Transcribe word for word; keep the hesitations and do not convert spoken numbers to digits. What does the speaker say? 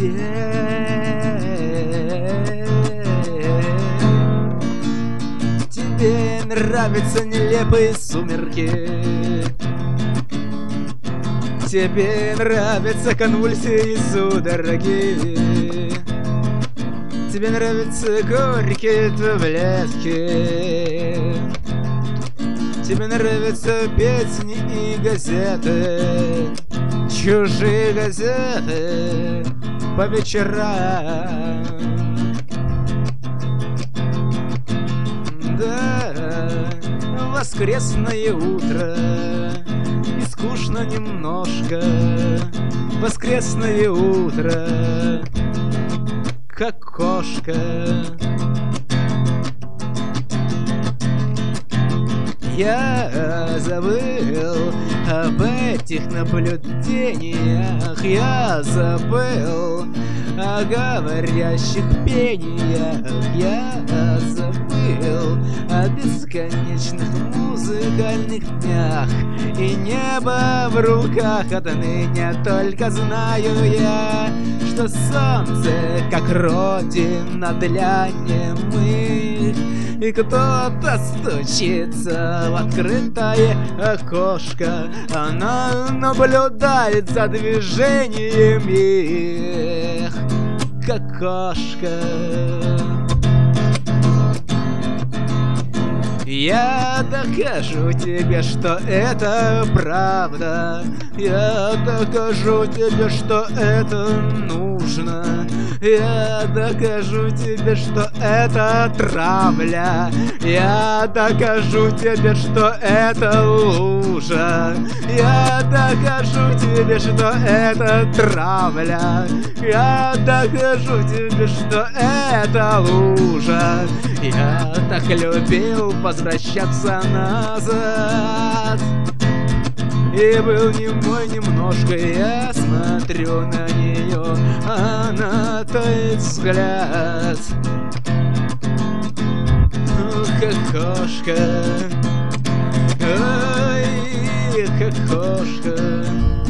Тебе нравятся нелепые сумерки, тебе нравятся конвульсии и судороги, тебе нравятся горькие таблетки, тебе нравятся песни и газеты, чужие газеты по вечерам. Да, воскресное утро, и скучно немножко. Воскресное утро, как кошка. Я забыл об этих наблюдениях, я забыл о говорящих пениях, я забыл о бесконечных музыкальных днях. И небо в руках отныне только знаю я, что солнце как родина для немых. И кто-то стучится в открытое окошко, она наблюдает за движением их, как кошка. Я докажу тебе, что это правда, я докажу тебе, что это нужно, я докажу тебе, что это травля, я докажу тебе, что это лужа, я докажу тебе, что это травля, я докажу тебе, что это лужа. Я так любил возвращаться назад, и был немой немножко, я смотрю на нее, она тает взгляд. Как кошка, ой, как кошка.